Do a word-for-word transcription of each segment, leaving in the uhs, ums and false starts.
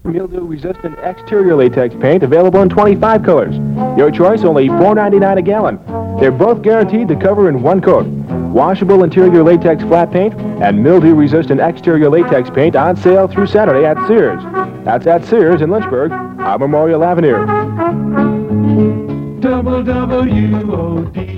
mildew-resistant exterior latex paint available in twenty-five colors. Your choice, only four ninety-nine a gallon. They're both guaranteed to cover in one coat. Washable interior latex flat paint and mildew-resistant exterior latex paint on sale through Saturday at Sears. That's at Sears in Lynchburg on Memorial Avenue. Double W O D.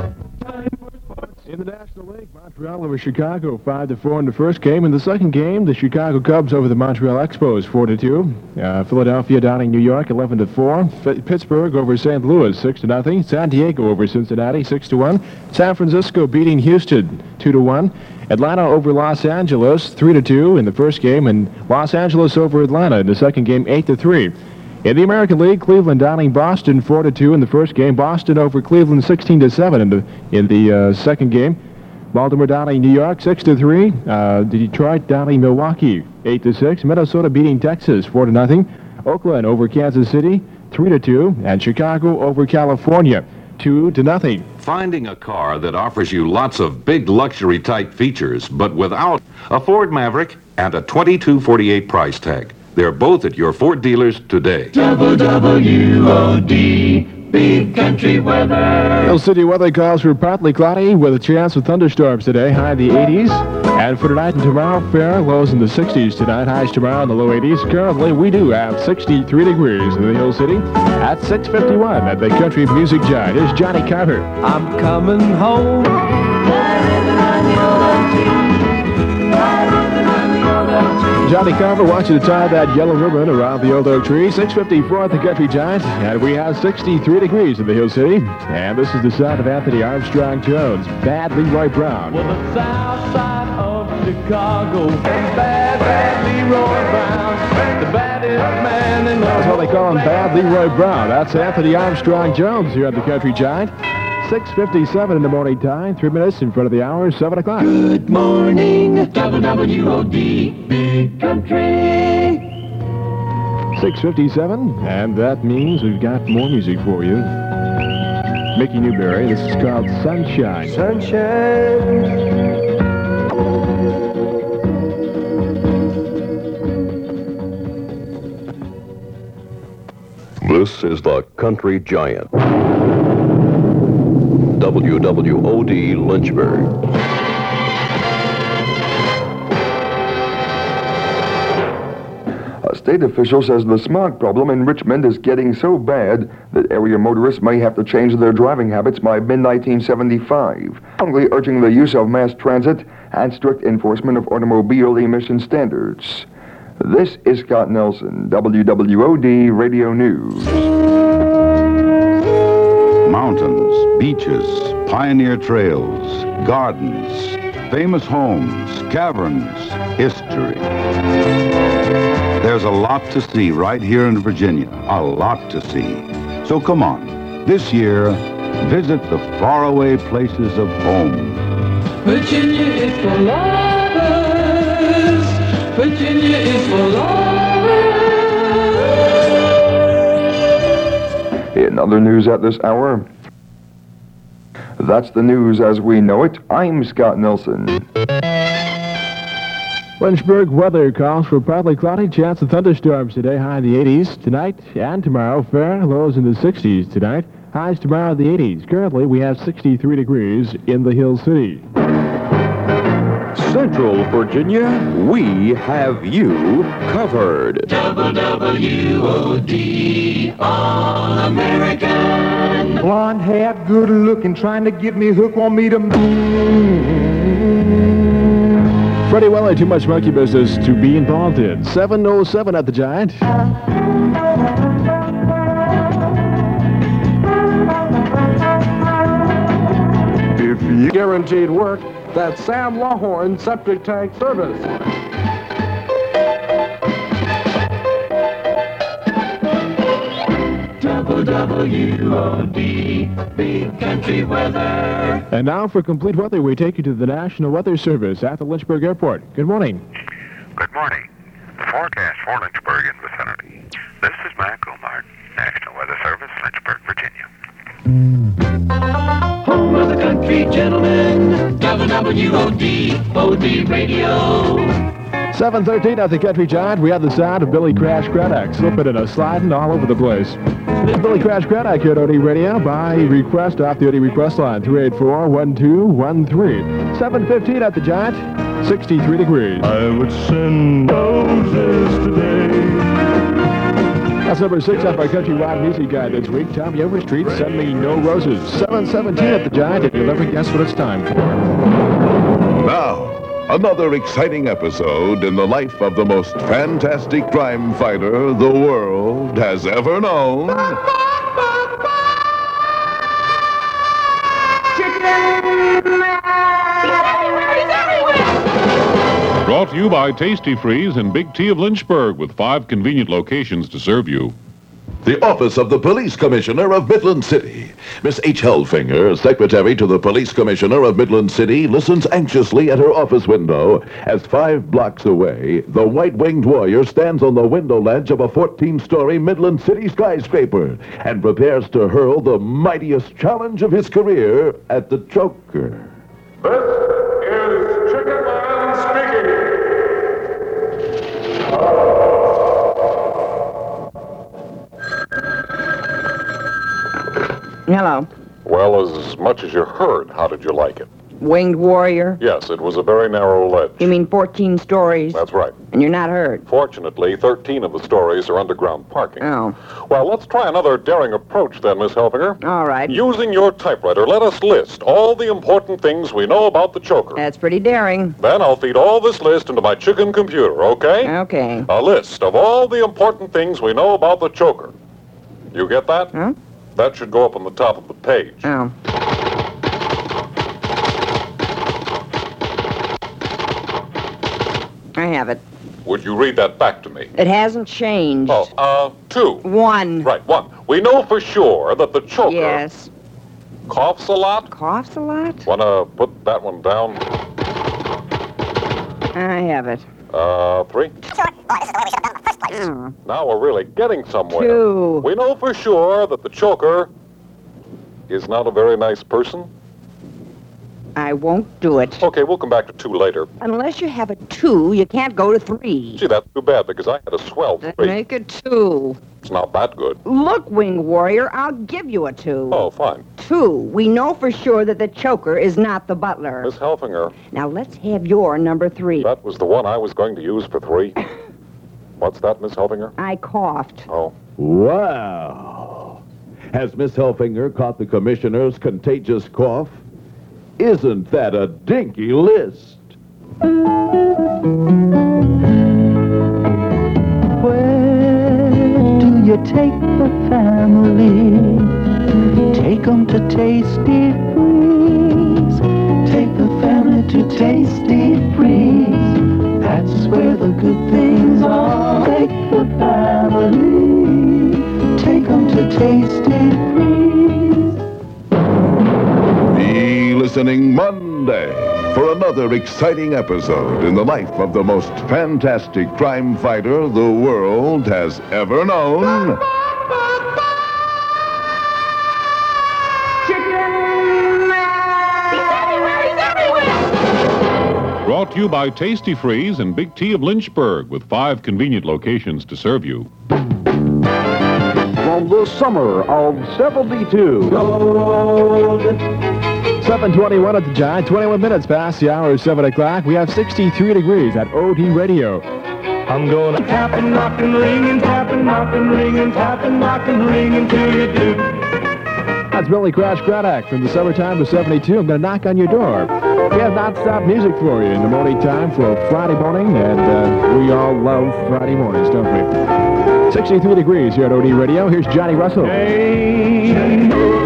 In the National League, Montreal over Chicago, five to four in the first game. In the second game, the Chicago Cubs over the Montreal Expos, four to two. Uh, Philadelphia downing New York, eleven to four. F- Pittsburgh over Saint Louis, six to nothing. San Diego over Cincinnati, six to one. San Francisco beating Houston, two to one. Atlanta over Los Angeles, three to two in the first game, and Los Angeles over Atlanta in the second game, eight to three. In the American League, Cleveland downing Boston four to two in the first game. Boston over Cleveland sixteen to seven in the in the uh, second game. Baltimore downing New York six to three. Uh, Detroit downing Milwaukee eight to six. Minnesota beating Texas four to nothing. Oakland over Kansas City three to two, and Chicago over California two to nothing. Finding a car that offers you lots of big luxury type features, but without a Ford Maverick and a twenty-two forty-eight price tag. They're both at your Ford dealers today. Double W O D, big country weather. Hill City weather calls for partly cloudy with a chance of thunderstorms today, high in the eighties. And for tonight and tomorrow, fair, lows in the sixties tonight, highs tomorrow in the low eighties. Currently, we do have sixty-three degrees in the Hill City at six fifty-one at the Country Music Giant. Here's Johnny Carter. I'm coming home. Johnny Carver wants you to tie that yellow ribbon around the old oak tree. six fifty-four at the Country Giant, and we have sixty-three degrees in the Hill City. And this is the sound of Anthony Armstrong Jones, Bad Leroy Brown. Well, the south side of Chicago, and bad, bad Leroy Brown, the baddest man in the That's what they call him, Bad Leroy Brown. That's Anthony Armstrong Jones here at the Country Giant. six fifty-seven in the morning time, three minutes in front of the hour, seven o'clock. Good morning, Double W O D, big country. six fifty-seven, and that means we've got more music for you. Mickey Newberry, this is called Sunshine. Sunshine. This is the Country Giant. W W O D Lynchburg. A state official says the smog problem in Richmond is getting so bad that area motorists may have to change their driving habits by mid nineteen seventy-five, strongly urging the use of mass transit and strict enforcement of automobile emission standards. This is Scott Nelson, W W O D Radio News. Mountains, beaches, pioneer trails, gardens, famous homes, caverns, history. There's a lot to see right here in Virginia, a lot to see. So come on, this year, visit the faraway places of home. Virginia is for lovers. Virginia is for lovers. In other news at this hour, that's the news as we know it. I'm Scott Nelson. Lynchburg weather calls for partly cloudy, chance of thunderstorms today, high in the eighties. Tonight and tomorrow, fair, lows in the sixties tonight, highs tomorrow in the eighties. Currently, we have sixty-three degrees in the Hill City. Central Virginia, we have you covered. Double W O D, all American. Blonde hair, good looking, trying to get me hook on me to Freddie Weller, too much monkey business to be involved in. seven oh seven at the Giant. If you guaranteed work, that's Sam Lawhorn Septic Tank Service. Double W O D, big country weather. And now for complete weather, we take you to the National Weather Service at the Lynchburg Airport. Good morning. Good morning. The forecast for Lynchburg and vicinity. This is Mac Omar, National Weather Service, Lynchburg, Virginia. Home of the country gentleman, Double W O D, O D Radio. seven thirteen at the Country Giant. We have the sound of Billy Crash Craddock slipping and a sliding all over the place. This is Billy Crash Craddock here at O D Radio by request off the O D request line, three eight four, one two one three. seven fifteen at the Giant, sixty-three degrees. I would send roses today. That's number six off our Countrywide Music Guide this week. Tommy Overstreet, Send Me No Roses. seven seventeen at the Giant, and you'll never guess what it's time for. Now, another exciting episode in the life of the most fantastic crime fighter the world has ever known. Brought to you by Tasty Freeze and Big T of Lynchburg, with five convenient locations to serve you. The Office of the Police Commissioner of Midland City. Miss H. Hellfinger, Secretary to the Police Commissioner of Midland City, listens anxiously at her office window as five blocks away, the white-winged warrior stands on the window ledge of a fourteen-story Midland City skyscraper and prepares to hurl the mightiest challenge of his career at the choker. This is Chicken Man speaking. Hello. Well, as much as you heard, how did you like it? Winged warrior? Yes, it was a very narrow ledge. You mean fourteen stories? That's right. And you're not hurt? Fortunately, thirteen of the stories are underground parking. Oh. Well, let's try another daring approach then, Miss Helfinger. All right. Using your typewriter, let us list all the important things we know about the choker. That's pretty daring. Then I'll feed all this list into my chicken computer, okay? Okay. A list of all the important things we know about the choker. You get that? Huh? That should go up on the top of the page. Oh. I have it. Would you read that back to me? It hasn't changed. Oh, uh, two. One. Right, one. We know for sure that the choker... Yes. Coughs a lot? Coughs a lot? Want to put that one down? I have it. Uh, three. Oh. Now we're really getting somewhere. Two. We know for sure that the choker is not a very nice person. I won't do it. Okay, we'll come back to two later. Unless you have a two, you can't go to three. Gee, that's too bad, because I had a swell Then three. make it two. It's not that good. Look, Winged Warrior, I'll give you a two. Oh, fine. Two. We know for sure that the choker is not the butler. Miss Helfinger. Now let's have your number three. That was the one I was going to use for three. What's that, Miss Helfinger? I coughed. Oh. Wow. Has Miss Helfinger caught the commissioner's contagious cough? Isn't that a dinky list? Where do you take the family? Take 'em to Tasty Freeze. Take the family to Tasty Freeze. That's where the good things are. Take the family. Take 'em to Tasty Freeze. Be listening Monday for another exciting episode in the life of the most fantastic crime fighter the world has ever known. Brought to you by Tasty Freeze and Big T of Lynchburg, with five convenient locations to serve you. From the summer of seventy-two. seven twenty-one at the Giant, twenty-one minutes past the hour of seven o'clock. We have sixty-three degrees at O D Radio. I'm gonna tap and knock and ring and tap and knock and ring and tap and knock and ring until you do. That's Billy Crash Craddock from the summertime to seventy-two. I'm going to knock on your door. We have non-stop music for you in the morning time for Friday morning, and uh, we all love Friday mornings, don't we? sixty-three degrees here at O D Radio. Here's Johnny Russell. Hey.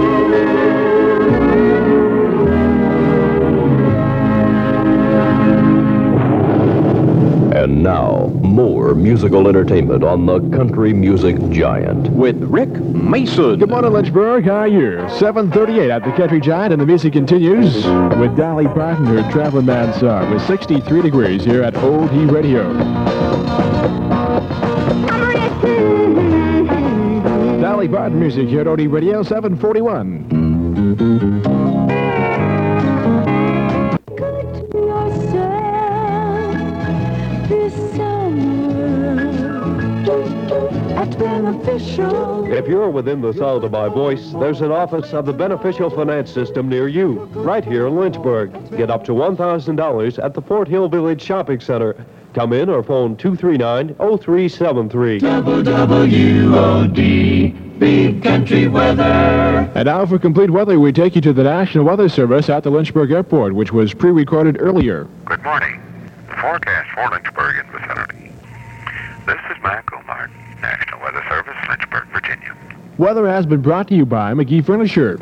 And now, more musical entertainment on the Country Music Giant. With Rick Mason. Good morning, Lynchburg. How are you? seven thirty-eight at the Country Giant, and the music continues with Dolly Parton, her Traveling Man song, with sixty-three degrees here at O D Radio. Dolly Parton music here at O D Radio, seven forty-one. This at Beneficial. If you're within the sound of my voice, there's an office of the Beneficial Finance System near you, right here in Lynchburg. Get up to one thousand dollars at the Fort Hill Village Shopping Center. Come in or phone two three nine, oh three seven three. Double W O D, Big Country Weather. And now for complete weather, we take you to the National Weather Service at the Lynchburg Airport, which was pre-recorded earlier. Good morning. The forecast for Lynchburg and vicinity. This is Michael Martin, National Weather Service, Lynchburg, Virginia. Weather has been brought to you by McGee Furniture.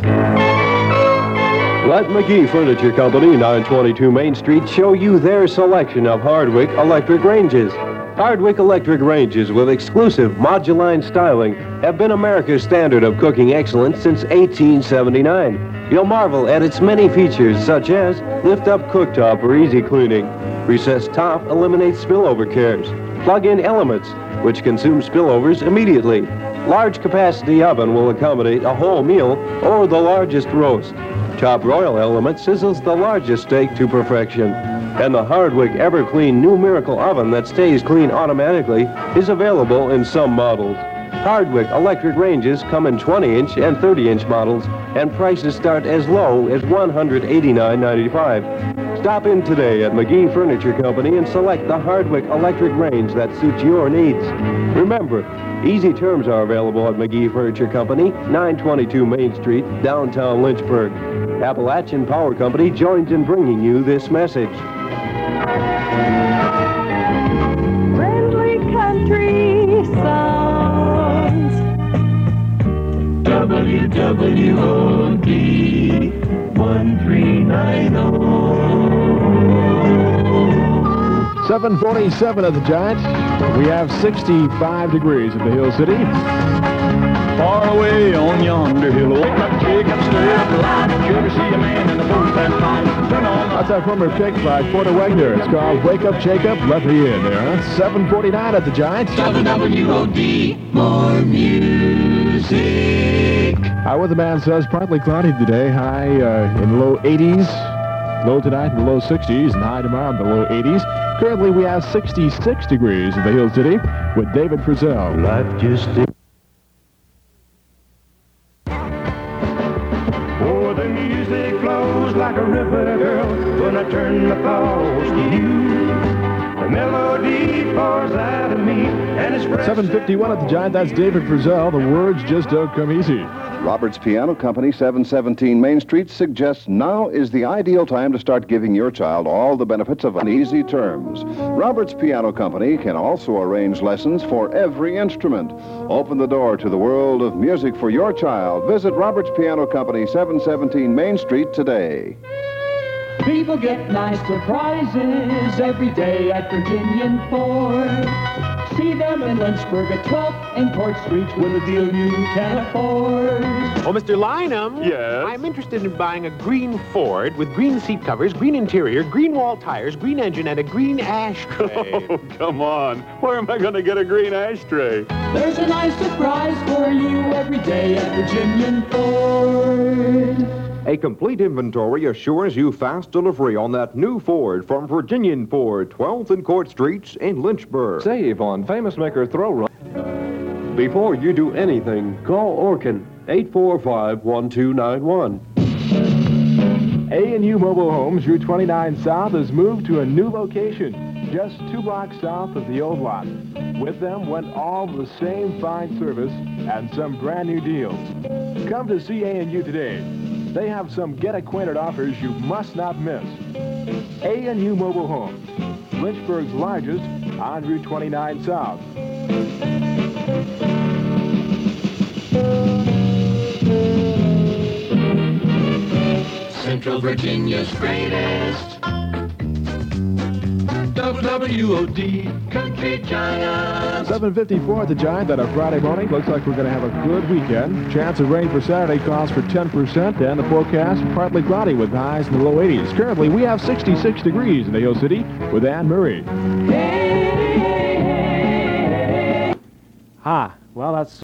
Let McGee Furniture Company, nine twenty-two Main Street, show you their selection of Hardwick electric ranges. Hardwick electric ranges with exclusive Moduline styling have been America's standard of cooking excellence since eighteen seventy-nine. You'll marvel at its many features such as lift-up cooktop for easy cleaning, recessed top eliminates spillover cares, plug-in elements which consume spillovers immediately, large capacity oven will accommodate a whole meal or the largest roast. Chop Royal element sizzles the largest steak to perfection. And the Hardwick Everclean New Miracle Oven that stays clean automatically is available in some models. Hardwick electric ranges come in twenty inch and thirty inch models, and prices start as low as one hundred eighty-nine ninety-five. Stop in today at McGee Furniture Company and select the Hardwick electric range that suits your needs. Remember, easy terms are available at McGee Furniture Company, nine twenty-two Main Street, downtown Lynchburg. Appalachian Power Company joins in bringing you this message. Friendly country sounds. W W O D one three nine oh. seven forty-seven at the Giant. We have sixty-five degrees at the Hill City. Far away on yonder hill, wake up, shake up, stir up the light. Did you ever see a man in a boat that fine? Turn on. That's our former pick by Porter Wegner. It's called Wake Up, Shake Up, Let Me In there, huh? seven forty-nine at the Giant. W W O D, more music. Our weatherman says partly cloudy today, high uh, in the low eighties. Low tonight in the low sixties, and high tomorrow in the low eighties. Currently, we have sixty-six degrees in the Hill City with David Frizzell. Life just The music flows like a river, girl, when I turn the thoughts to you. The melody pours out of me, and it's fresh. seven fifty-one at the Giant. That's David Frizzell. The words just don't come easy. Roberts Piano Company, seven seventeen Main Street, suggests now is the ideal time to start giving your child all the benefits of on easy terms. Roberts Piano Company can also arrange lessons for every instrument. Open the door to the world of music for your child. Visit Roberts Piano Company, seven seventeen Main Street today. People get nice surprises every day at Virginian Ford. See them in Lynchburg at twelfth and Court Street with a deal you can afford. Oh, Mister Lynham. Yes? I'm interested in buying a green Ford with green seat covers, green interior, green wall tires, green engine, and a green ashtray. Oh, come on. Where am I going to get a green ashtray? There's a nice surprise for you every day at Virginian Ford. A complete inventory assures you fast delivery on that new Ford from Virginian Ford, twelfth and Court Streets in Lynchburg. Save on Famous Maker Throw Run. Before you do anything, call Orkin, eight four five, one two nine one. A and U Mobile Homes, Route twenty-nine South, has moved to a new location, just two blocks south of the old lot. With them went all the same fine service and some brand new deals. Come to see A and U today. They have some get-acquainted offers you must not miss. A and U Mobile Homes, Lynchburg's largest on Route twenty-nine South. Central Virginia's greatest. W W O D, Country Giant. seven fifty-four at the Giant on a Friday morning. Looks like we're going to have a good weekend. Chance of rain for Saturday calls for ten percent, and the forecast partly cloudy with highs in the low eighties. Currently, we have sixty-six degrees in the Hill City with Ann Murray. Ha, well, that's